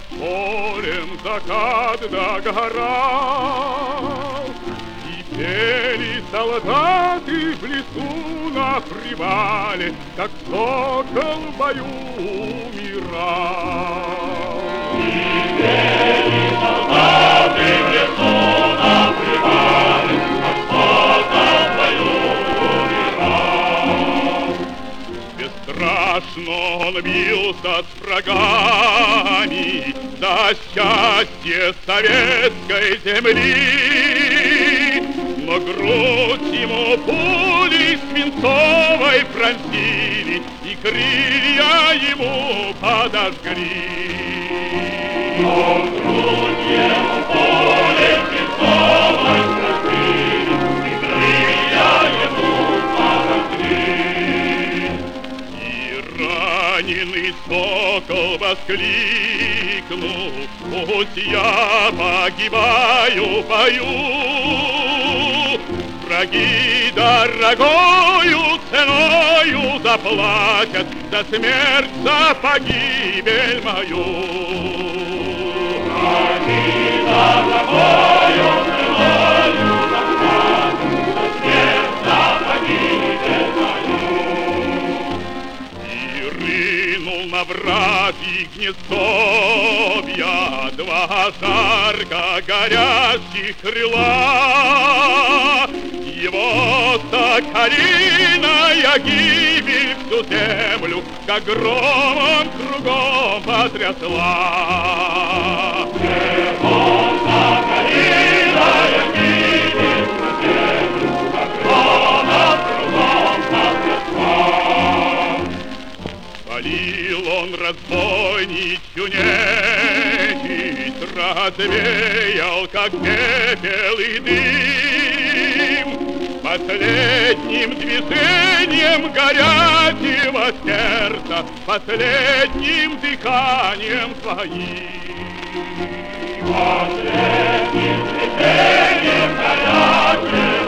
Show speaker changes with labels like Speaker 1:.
Speaker 1: полем закат догорал, и пели солдаты в лесу на привале, как сокол в бою умирал.
Speaker 2: И пели солдаты в лесу на привале, как сокол в бою умирал.
Speaker 1: Бесстрашно он бился с врагами за счастье советской земли, но грудь ему пули свинцовой пронзили, и крылья ему подожгли.
Speaker 2: Но грудь ему пули свинцовой пронзили, и крылья ему подожгли.
Speaker 1: И раненый сокол воскликнул: пусть я погибаю в бою, враги дорогою ценою заплатят за смерть, за погибель мою.
Speaker 2: Враги дорогою ценою заплатят за смерть, за погибель мою.
Speaker 1: И рынул на вражьи гнездовья два жарко горящих крыла. Его соколиная гибель всю землю, как громом кругом потрясла.
Speaker 2: Его соколиная гибель всю землю, как громом кругом потрясла.
Speaker 1: Спалил он разбойничью нечисть, развеял, как пепел и дым, последним движением горячего сердца, последним дыханием своим.
Speaker 2: Последним движением горячего